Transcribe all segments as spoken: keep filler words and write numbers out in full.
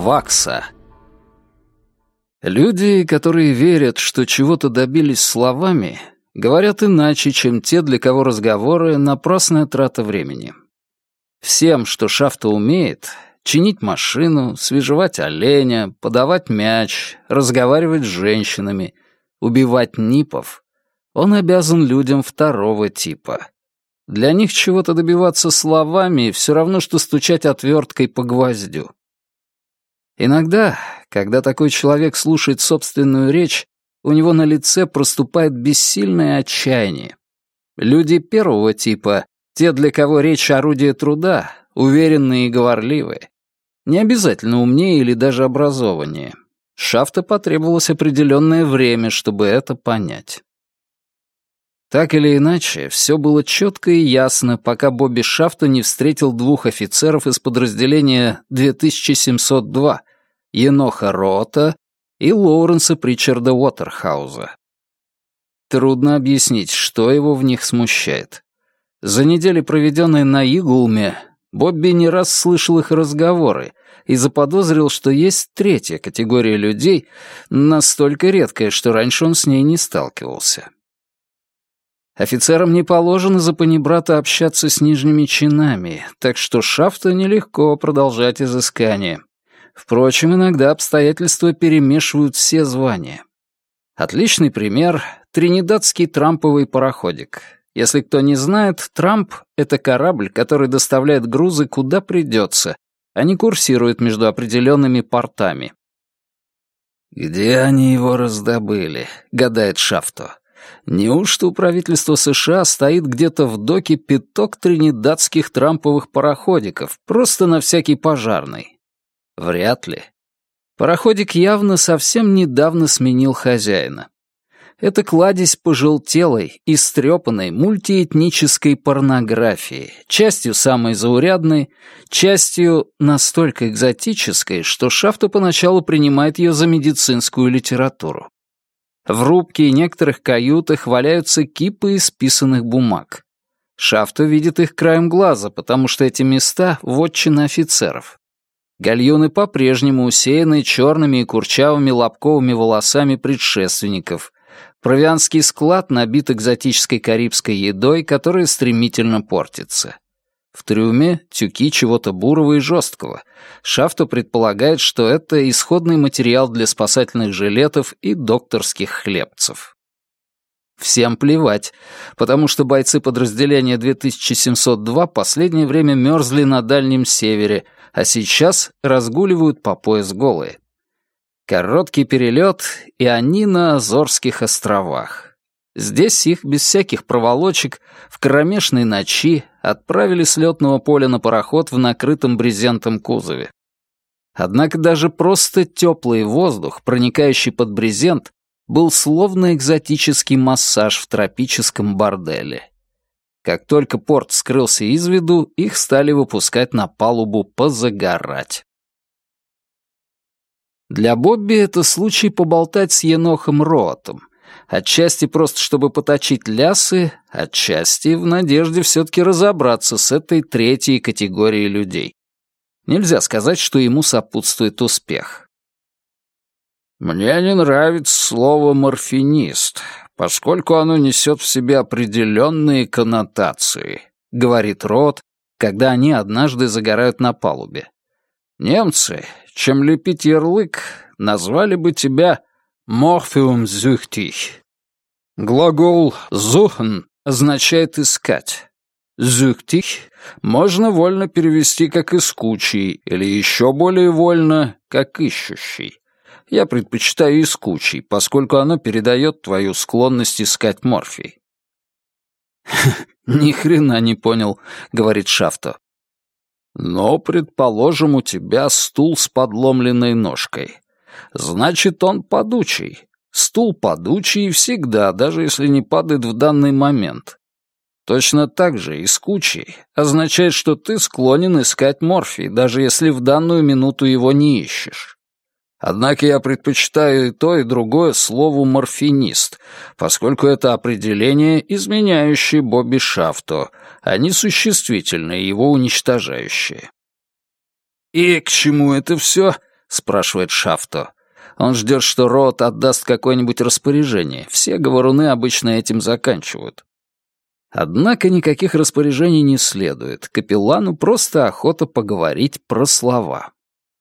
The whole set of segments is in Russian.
Вакса. Люди, которые верят, что чего-то добились словами, говорят иначе, чем те, для кого разговоры — напрасная трата времени. Всем, что Шафта умеет — чинить машину, свежевать оленя, подавать мяч, разговаривать с женщинами, убивать нипов — он обязан людям второго типа. Для них чего-то добиваться словами все равно, что стучать отверткой по гвоздю. Иногда, когда такой человек слушает собственную речь, у него на лице проступает бессильное отчаяние. Люди первого типа, те, для кого речь — орудие труда, уверенные и говорливые, не обязательно умнее или даже образованнее. Шафта потребовалось определенное время, чтобы это понять. Так или иначе, все было четко и ясно, пока Бобби Шафта не встретил двух офицеров из подразделения две тысячи семьсот два, Еноха Рота и Лоуренса Причарда Уотерхауза. Трудно объяснить, что его в них смущает. За недели, проведенные на Игулме, Бобби не раз слышал их разговоры и заподозрил, что есть третья категория людей, настолько редкая, что раньше он с ней не сталкивался. Офицерам не положено за панибрата общаться с нижними чинами, так что Шафта нелегко продолжать изыскание. Впрочем, иногда обстоятельства перемешивают все звания. Отличный пример — тринидадский трамповый пароходик. Если кто не знает, трамп — это корабль, который доставляет грузы куда придется, а не курсирует между определенными портами. «Где они его раздобыли?» — гадает Шафто. «Неужто у правительства США стоит где-то в доке пяток тринидадских трамповых пароходиков, просто на всякий пожарный?» Вряд ли. Пароходик явно совсем недавно сменил хозяина. Это кладезь пожелтелой, истрепанной мультиэтнической порнографии, частью самой заурядной, частью настолько экзотической, что Шафта поначалу принимает ее за медицинскую литературу. В рубке и некоторых каютах валяются кипы исписанных бумаг. Шафта видит их краем глаза, потому что эти места — вотчина офицеров. Гальюны по-прежнему усеяны черными и курчавыми лобковыми волосами предшественников. Провианский склад набит экзотической карибской едой, которая стремительно портится. В трюме тюки чего-то бурого и жесткого. Шафта предполагает, что это исходный материал для спасательных жилетов и докторских хлебцев. Всем плевать, потому что бойцы подразделения две тысячи семьсот два последнее время мерзли на Дальнем Севере, а сейчас разгуливают по пояс голые. Короткий перелет, и они на Азорских островах. Здесь их без всяких проволочек в кромешной ночи отправили с летного поля на пароход в накрытом брезентом кузове. Однако даже просто теплый воздух, проникающий под брезент, был словно экзотический массаж в тропическом борделе. Как только порт скрылся из виду, их стали выпускать на палубу позагорать. Для Бобби это случай поболтать с Енохом Роотом. Отчасти просто чтобы поточить лясы, отчасти в надежде все-таки разобраться с этой третьей категорией людей. Нельзя сказать, что ему сопутствует успех. «Мне не нравится слово «морфинист», поскольку оно несет в себе определенные коннотации», — говорит Роот, когда они однажды загорают на палубе. «Немцы, чем лепить ярлык, назвали бы тебя «морфиумсюхтих». Глагол «suchen» означает «искать». «Зюхтих» можно вольно перевести как «искучий» или еще более вольно как «ищущий». Я предпочитаю искучий, поскольку оно передает твою склонность искать морфий. «Ни хрена не понял», — говорит Шафто. «Но, предположим, у тебя стул с подломленной ножкой. Значит, он падучий. Стул падучий всегда, даже если не падает в данный момент. Точно так же искучий означает, что ты склонен искать морфий, даже если в данную минуту его не ищешь. Однако я предпочитаю и то, и другое слову «морфинист», поскольку это определение, изменяющее Бобби Шафто, а не существительное, его уничтожающее. «И к чему это все?» спрашивает Шафто. Он ждет, что Роот отдаст какое-нибудь распоряжение. Все говоруны обычно этим заканчивают. Однако никаких распоряжений не следует. Капеллану просто охота поговорить про слова.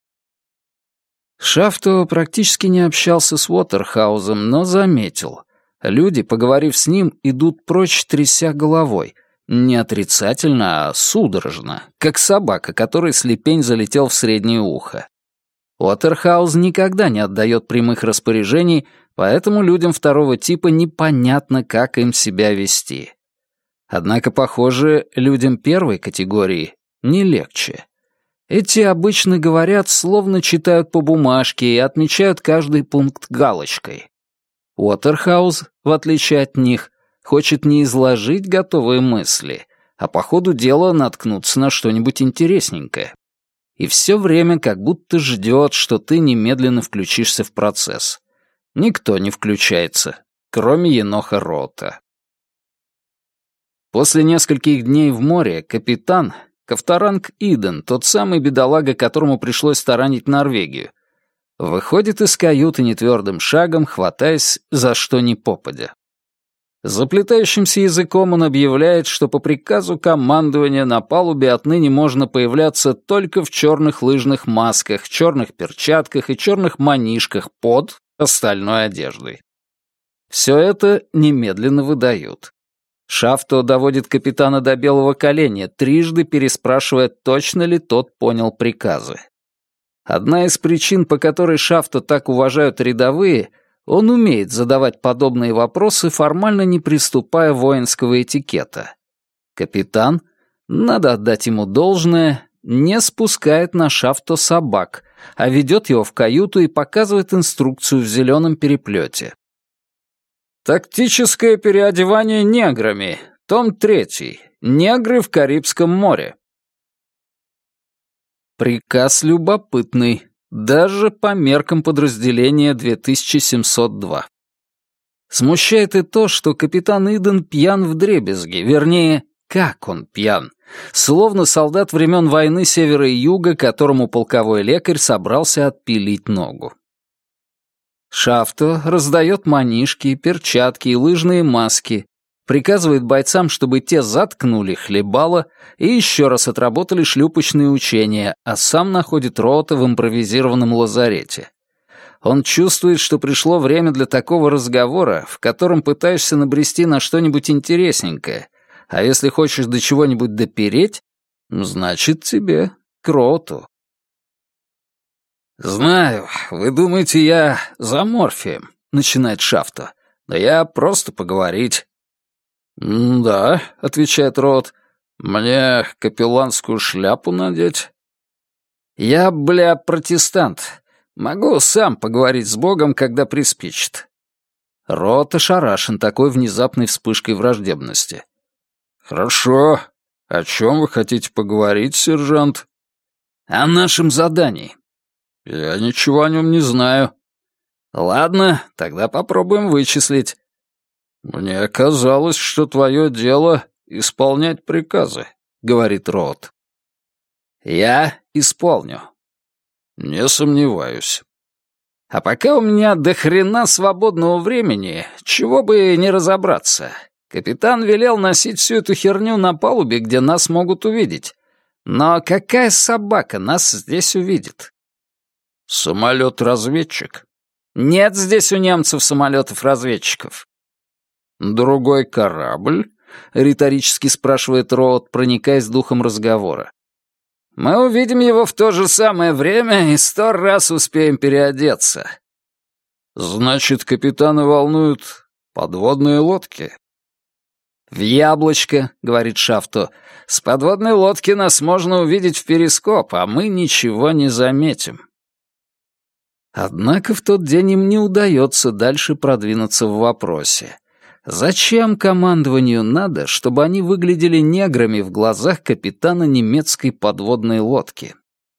Шафто практически не общался с Уотерхаузом, но заметил. Люди, поговорив с ним, идут прочь, тряся головой. Не отрицательно, а судорожно, как собака, которой слепень залетел в среднее ухо. Уотерхауз никогда не отдает прямых распоряжений, поэтому людям второго типа непонятно, как им себя вести. Однако, похоже, людям первой категории не легче. Эти обычно говорят, словно читают по бумажке и отмечают каждый пункт галочкой. Уотерхауз, в отличие от них, хочет не изложить готовые мысли, а по ходу дела наткнуться на что-нибудь интересненькое. И все время как будто ждет, что ты немедленно включишься в процесс. Никто не включается, кроме еноха Рота. После нескольких дней в море капитан, Ковторанг Иден, тот самый бедолага, которому пришлось таранить Норвегию, выходит из каюты нетвердым шагом, хватаясь за что ни попадя. Заплетающимся языком он объявляет, что по приказу командования на палубе отныне можно появляться только в черных лыжных масках, черных перчатках и черных манишках под остальной одеждой. Все это немедленно выдают. Шафто доводит капитана до белого коленя, трижды переспрашивая, точно ли тот понял приказы. Одна из причин, по которой Шафто так уважают рядовые, он умеет задавать подобные вопросы, формально не приступая воинского этикета. Капитан, надо отдать ему должное, не спускает на Шафто собак, а ведет его в каюту и показывает инструкцию в зеленом переплете. «Тактическое переодевание неграми. Том третий. Негры в Карибском море». Приказ любопытный, даже по меркам подразделения две тысячи семьсот два. Смущает и то, что капитан Иден пьян вдребезги, вернее, как он пьян, словно солдат времен войны Севера и Юга, которому полковой лекарь собрался отпилить ногу. Шафто раздает манишки, перчатки и лыжные маски, приказывает бойцам, чтобы те заткнули хлебало и еще раз отработали шлюпочные учения, а сам находит Рота в импровизированном лазарете. Он чувствует, что пришло время для такого разговора, в котором пытаешься набрести на что-нибудь интересненькое, а если хочешь до чего-нибудь допереть, значит тебе к Роту. «Знаю, вы думаете, я за морфием», — начинает Шафто, «но я просто поговорить». «Да», — отвечает Рот, — «мне капелланскую шляпу надеть?» «Я, бля, протестант. Могу сам поговорить с Богом, когда приспичит». Рот ошарашен такой внезапной вспышкой враждебности. «Хорошо. О чем вы хотите поговорить, сержант?» «О нашем задании». «Я ничего о нем не знаю». «Ладно, тогда попробуем вычислить». «Мне казалось, что твое дело — исполнять приказы», — говорит Рот. «Я исполню». «Не сомневаюсь». «А пока у меня до хрена свободного времени, чего бы не разобраться. Капитан велел носить всю эту херню на палубе, где нас могут увидеть. Но какая собака нас здесь увидит?» «Самолет-разведчик?» «Нет здесь у немцев самолетов-разведчиков». «Другой корабль?» — риторически спрашивает Роуд, проникаясь духом разговора. «Мы увидим его в то же самое время и сто раз успеем переодеться». «Значит, капитана волнуют подводные лодки?» «В яблочко», — говорит Шафто. «С подводной лодки нас можно увидеть в перископ, а мы ничего не заметим». Однако в тот день им не удается дальше продвинуться в вопросе. Зачем командованию надо, чтобы они выглядели неграми в глазах капитана немецкой подводной лодки?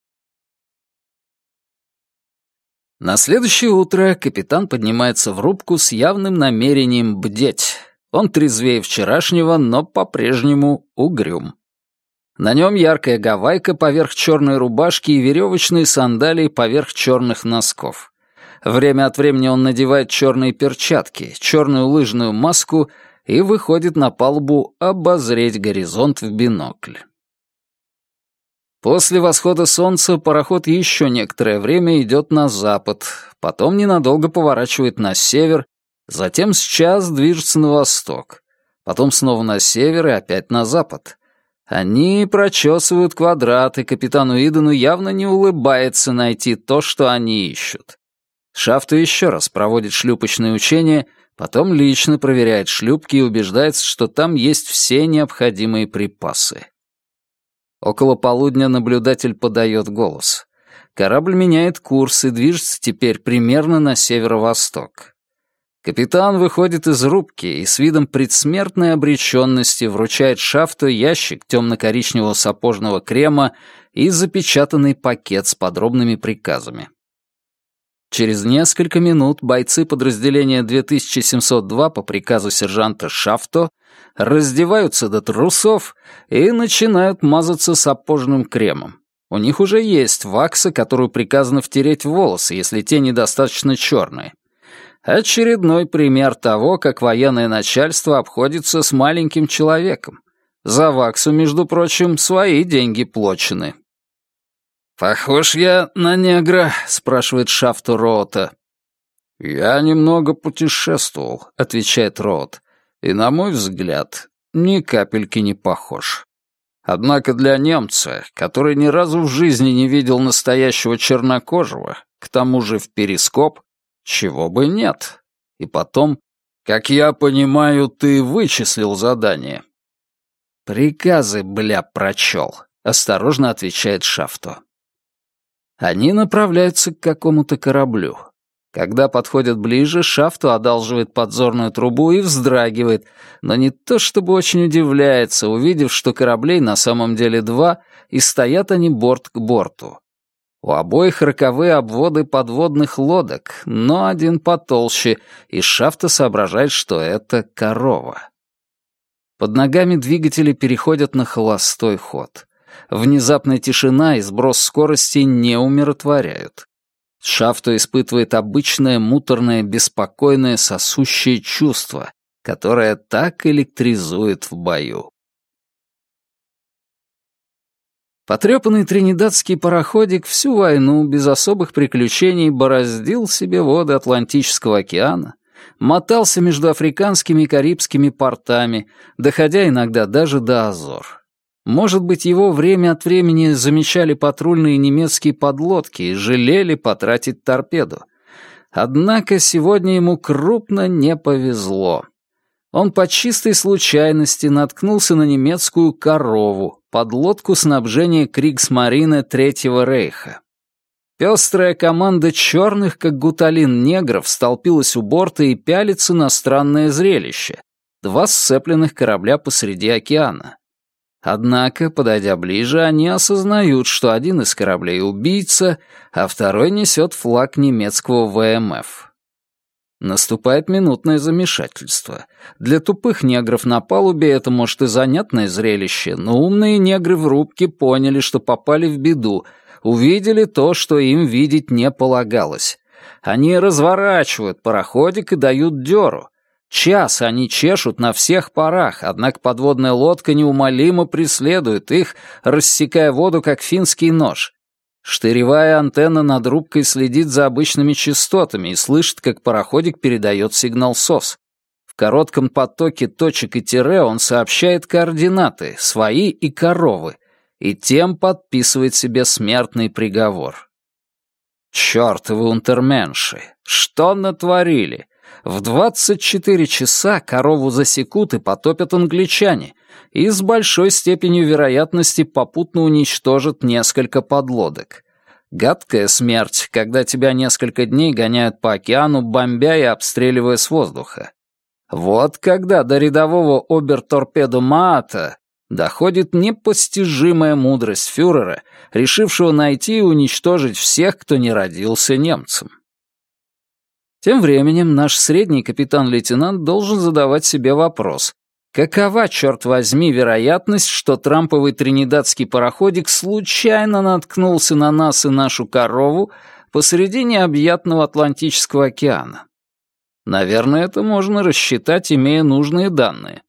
На следующее утро капитан поднимается в рубку с явным намерением бдеть. Он трезвее вчерашнего, но по-прежнему угрюм. На нем яркая гавайка поверх черной рубашки и веревочные сандалии поверх черных носков. Время от времени он надевает черные перчатки, черную лыжную маску и выходит на палубу обозреть горизонт в бинокль. После восхода солнца пароход еще некоторое время идет на запад, потом ненадолго поворачивает на север, затем с час движется на восток, потом снова на север и опять на запад. Они прочесывают квадрат, и капитану Идену явно не улыбается найти то, что они ищут. Шафту еще раз проводит шлюпочные учения, потом лично проверяет шлюпки и убеждается, что там есть все необходимые припасы. Около полудня наблюдатель подает голос. Корабль меняет курс и движется теперь примерно на северо-восток. Капитан выходит из рубки и с видом предсмертной обреченности вручает Шафту ящик темно-коричневого сапожного крема и запечатанный пакет с подробными приказами. Через несколько минут бойцы подразделения две тысячи семьсот два по приказу сержанта Шафто раздеваются до трусов и начинают мазаться сапожным кремом. У них уже есть вакса, которую приказано втереть в волосы, если те недостаточно черные. Очередной пример того, как военное начальство обходится с маленьким человеком. За ваксу, между прочим, свои деньги плачены. «Похож я на негра?» — спрашивает Шафту Роута. «Я немного путешествовал», — отвечает Роут, «и, на мой взгляд, ни капельки не похож. Однако для немца, который ни разу в жизни не видел настоящего чернокожего, к тому же в перископ, чего бы нет. И потом, как я понимаю, ты вычислил задание». «Приказы, бля, прочел», — осторожно отвечает Шафту. Они направляются к какому-то кораблю. Когда подходят ближе, Шафту одалживает подзорную трубу и вздрагивает, но не то чтобы очень удивляется, увидев, что кораблей на самом деле два, и стоят они борт к борту. У обоих роковые обводы подводных лодок, но один потолще, и Шафту соображает, что это корова. Под ногами двигатели переходят на холостой ход. Внезапная тишина и сброс скорости не умиротворяют. Шафту испытывает обычное муторное, беспокойное, сосущее чувство, которое так электризует в бою. Потрепанный тринидадский пароходик всю войну без особых приключений бороздил себе воды Атлантического океана, мотался между африканскими и карибскими портами, доходя иногда даже до Азор. Может быть, его время от времени замечали патрульные немецкие подлодки и жалели потратить торпеду. Однако сегодня ему крупно не повезло. Он по чистой случайности наткнулся на немецкую «Корову», подлодку снабжения Кригсмарine Третьего Рейха. Пестрая команда черных, как гуталин, негров столпилась у борта и пялится на странное зрелище. Два сцепленных корабля посреди океана. Однако, подойдя ближе, они осознают, что один из кораблей — убийца, а второй несет флаг немецкого вэ эм эф. Наступает минутное замешательство. Для тупых негров на палубе это, может, и занятное зрелище, но умные негры в рубке поняли, что попали в беду, увидели то, что им видеть не полагалось. Они разворачивают пароходик и дают дёру. Час они чешут на всех парах, однако подводная лодка неумолимо преследует их, рассекая воду, как финский нож. Штыревая антенна над рубкой следит за обычными частотами и слышит, как пароходик передает сигнал СОС. В коротком потоке точек и тире он сообщает координаты, свои и коровы, и тем подписывает себе смертный приговор. Чёртовы унтерменши! Что натворили? В двадцать четыре часа корову засекут и потопят англичане, и с большой степенью вероятности попутно уничтожат несколько подлодок. Гадкая смерть, когда тебя несколько дней гоняют по океану, бомбя и обстреливая с воздуха. Вот когда до рядового оберторпедо Маата доходит непостижимая мудрость фюрера, решившего найти и уничтожить всех, кто не родился немцем. Тем временем наш средний капитан-лейтенант должен задавать себе вопрос, Какова, черт возьми, вероятность, что трамповый тринидадский пароходик случайно наткнулся на нас и нашу корову посреди необъятного Атлантического океана? Наверное, это можно рассчитать, имея нужные данные.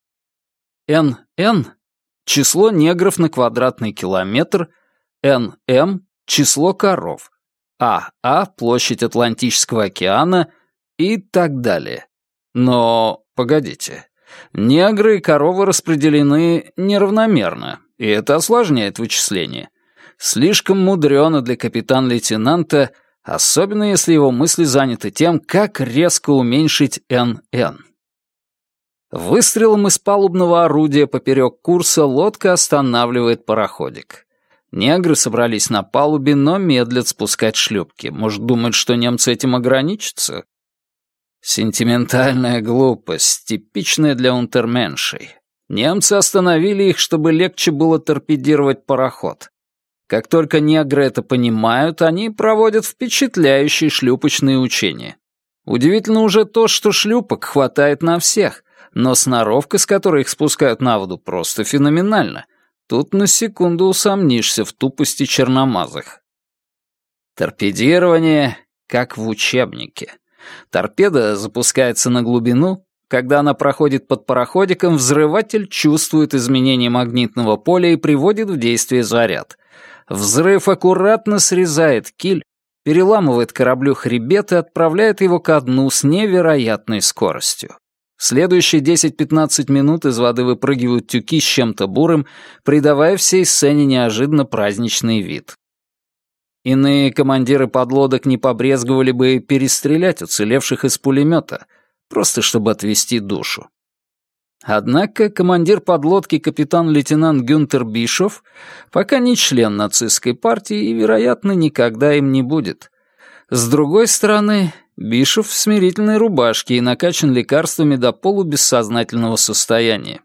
эн эн — число негров на квадратный километр, эн эм — число коров, а а — площадь Атлантического океана и так далее. Но, погодите, негры и коровы распределены неравномерно, и это осложняет вычисление. Слишком мудрено для капитан-лейтенанта, особенно если его мысли заняты тем, как резко уменьшить эн эн. Выстрелом из палубного орудия поперек курса лодка останавливает пароходик. Негры собрались на палубе, но медлят спускать шлюпки. Может, думают, что немцы этим ограничатся? Сентиментальная глупость, типичная для унтерменшей. Немцы остановили их, чтобы легче было торпедировать пароход. Как только негры это понимают, они проводят впечатляющие шлюпочные учения. Удивительно уже то, что шлюпок хватает на всех, но сноровка, с которой их спускают на воду, просто феноменальна. Тут на секунду усомнишься в тупости черномазых. Торпедирование как в учебнике. Торпеда запускается на глубину. Когда она проходит под пароходиком, взрыватель чувствует изменение магнитного поля и приводит в действие заряд. Взрыв аккуратно срезает киль, переламывает кораблю хребет и отправляет его ко дну с невероятной скоростью. В следующие десять-пятнадцать минут из воды выпрыгивают тюки с чем-то бурым, придавая всей сцене неожиданно праздничный вид. Иные командиры подлодок не побрезговали бы перестрелять уцелевших из пулемета, просто чтобы отвести душу. Однако командир подлодки капитан-лейтенант Гюнтер Бишоф пока не член нацистской партии и, вероятно, никогда им не будет. С другой стороны, Бишоф в смирительной рубашке и накачан лекарствами до полубессознательного состояния.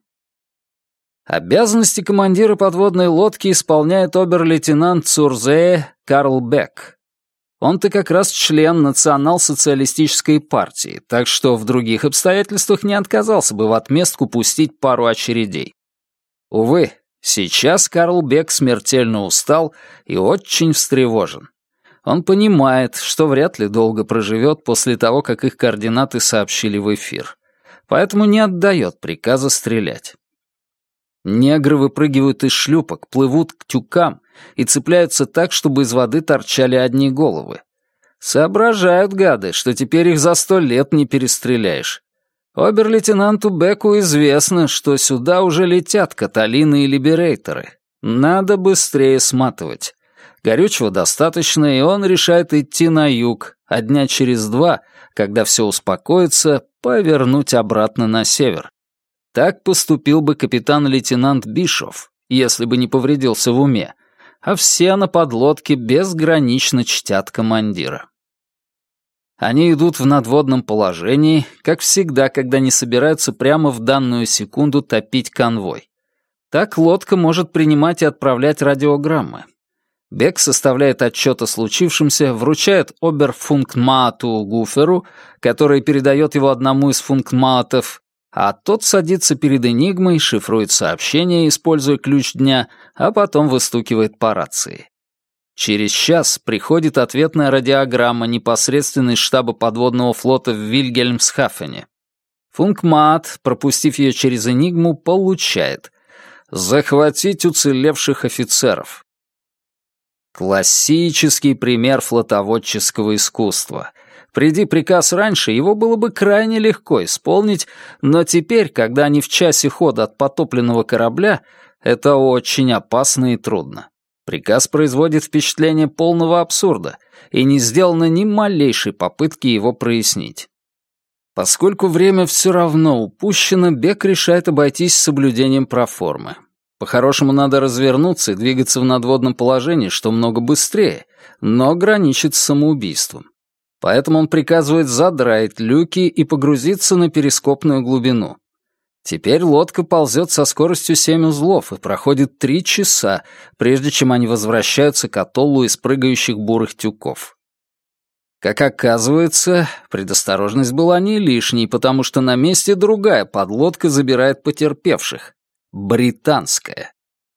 Обязанности командира подводной лодки исполняет обер-лейтенант Цурзее Карл Бек. Он-то как раз член национал-социалистической партии, так что в других обстоятельствах не отказался бы в отместку пустить пару очередей. Увы, сейчас Карл Бек смертельно устал и очень встревожен. Он понимает, что вряд ли долго проживет после того, как их координаты сообщили в эфир, поэтому не отдает приказа стрелять. Негры выпрыгивают из шлюпок, плывут к тюкам и цепляются так, чтобы из воды торчали одни головы. Соображают гады, что теперь их за сто лет не перестреляешь. Обер-лейтенанту Беку известно, что сюда уже летят Каталины и Либерейторы. Надо быстрее сматывать. Горючего достаточно, и он решает идти на юг, а дня через два, когда все успокоится, повернуть обратно на север. Так поступил бы капитан-лейтенант Бишоф, если бы не повредился в уме, а все на подлодке безгранично чтят командира. Они идут в надводном положении, как всегда, когда не собираются прямо в данную секунду топить конвой. Так лодка может принимать и отправлять радиограммы. Бек составляет отчет о случившемся, вручает оберфунктмаату Гуферу, который передает его одному из функтмаатов, а тот садится перед Энигмой, шифрует сообщение, используя ключ дня, а потом выстукивает по рации. Через час приходит ответная радиограмма непосредственно из штаба подводного флота в Вильгельмсхафене. Функтмаат, пропустив ее через Энигму, получает «захватить уцелевших офицеров». Классический пример флотоводческого искусства. Приди приказ раньше, его было бы крайне легко исполнить, но теперь, когда они в часе хода от потопленного корабля, это очень опасно и трудно. Приказ производит впечатление полного абсурда, и не сделано ни малейшей попытки его прояснить. Поскольку время все равно упущено, Бек решает обойтись соблюдением проформы. По-хорошему надо развернуться и двигаться в надводном положении, что много быстрее, но граничит с самоубийством. Поэтому он приказывает задраить люки и погрузиться на перископную глубину. Теперь лодка ползет со скоростью семь узлов и проходит три часа, прежде чем они возвращаются к атоллу из прыгающих бурых тюков. Как оказывается, предосторожность была не лишней, потому что на месте другая подлодка забирает потерпевших. Британская.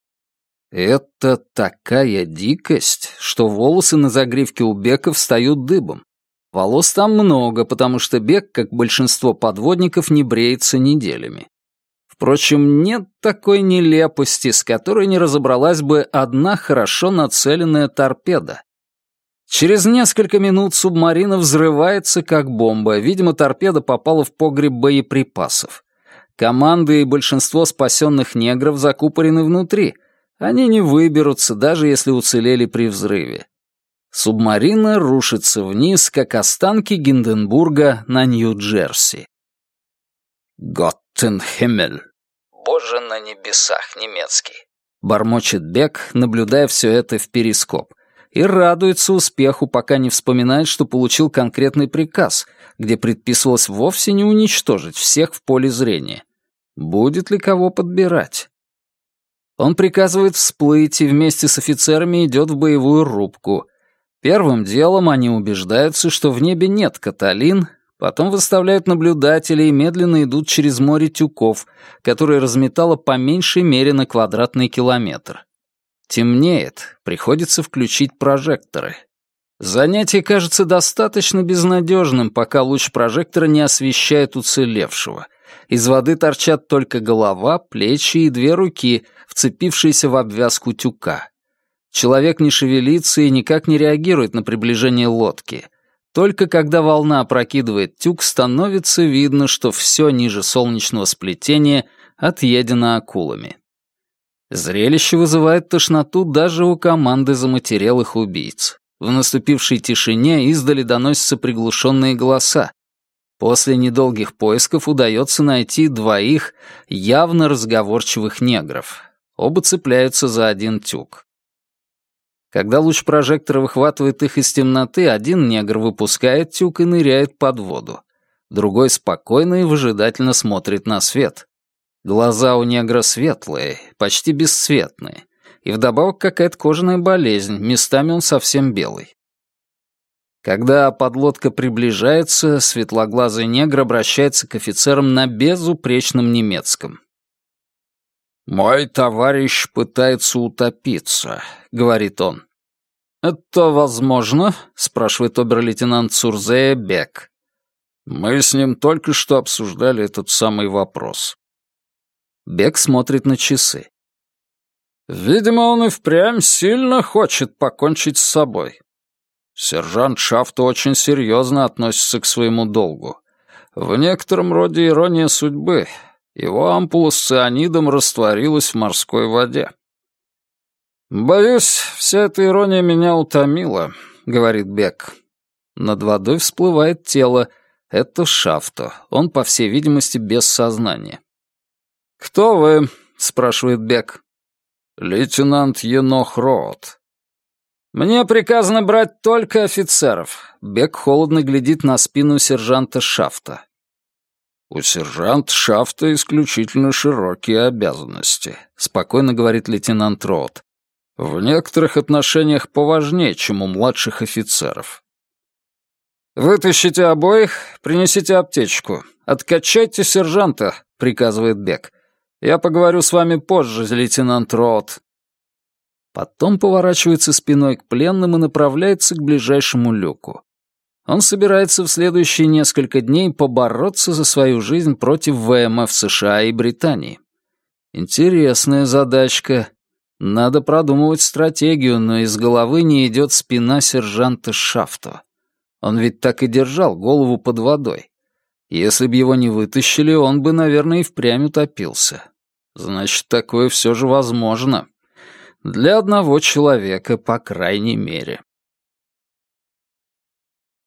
Это такая дикость, что волосы на загривке у Бека встают дыбом. Волос там много, потому что Бек, как большинство подводников, не бреется неделями. Впрочем, нет такой нелепости, с которой не разобралась бы одна хорошо нацеленная торпеда. Через несколько минут субмарина взрывается как бомба. Видимо, торпеда попала в погреб боеприпасов. Команда и большинство спасенных негров закупорены внутри. Они не выберутся, даже если уцелели при взрыве. Субмарина рушится вниз, как останки Гинденбурга на Нью-Джерси. «Готтенхиммель!» «Боже на небесах» немецкий. Бормочет Бек, наблюдая все это в перископ. И радуется успеху, пока не вспоминает, что получил конкретный приказ, где предписывалось вовсе не уничтожить всех в поле зрения. Будет ли кого подбирать? Он приказывает всплыть и вместе с офицерами идет в боевую рубку. Первым делом они убеждаются, что в небе нет Каталин, потом выставляют наблюдателей и медленно идут через море тюков, которое разметало по меньшей мере на квадратный километр. Темнеет, приходится включить прожекторы. Занятие кажется достаточно безнадежным, пока луч прожектора не освещает уцелевшего. Из воды торчат только голова, плечи и две руки, вцепившиеся в обвязку тюка. Человек не шевелится и никак не реагирует на приближение лодки. Только когда волна опрокидывает тюк, становится видно, что все ниже солнечного сплетения отъедено акулами. Зрелище вызывает тошноту даже у команды заматерелых убийц. В наступившей тишине издали доносятся приглушенные голоса. После недолгих поисков удается найти двоих явно разговорчивых негров. Оба цепляются за один тюк. Когда луч прожектора выхватывает их из темноты, один негр выпускает тюк и ныряет под воду. Другой спокойно и выжидательно смотрит на свет. Глаза у негра светлые, почти бесцветные. И вдобавок какая-то кожаная болезнь, местами он совсем белый. Когда подлодка приближается, светлоглазый негр обращается к офицерам на безупречном немецком. «Мой товарищ пытается утопиться», — говорит он. «Это возможно?» — спрашивает обер-лейтенант Цурзея Бек. «Мы с ним только что обсуждали этот самый вопрос». Бек смотрит на часы. «Видимо, он и впрямь сильно хочет покончить с собой. Сержант Шафта очень серьезно относится к своему долгу. В некотором роде ирония судьбы. Его ампула с цианидом растворилась в морской воде. «Боюсь, вся эта ирония меня утомила», — говорит Бек. Над водой всплывает тело. Это Шафта. Он, по всей видимости, без сознания. «Кто вы?» — спрашивает Бек. «Лейтенант Енох Роот». «Мне приказано брать только офицеров». Бек холодно глядит на спину сержанта Шафта. «У сержанта Шафта исключительно широкие обязанности», — спокойно говорит лейтенант Роот. «В некоторых отношениях поважнее, чем у младших офицеров». «Вытащите обоих, принесите аптечку. Откачайте сержанта», — приказывает Бек. «Я поговорю с вами позже, лейтенант Роот». Потом поворачивается спиной к пленным и направляется к ближайшему люку. Он собирается в следующие несколько дней побороться за свою жизнь против ВМФ США и Британии. Интересная задачка. Надо продумывать стратегию, но из головы не идет спина сержанта Шафта. Он ведь так и держал голову под водой. Если бы его не вытащили, он бы, наверное, и впрямь утопился. Значит, такое все же возможно. Для одного человека, по крайней мере.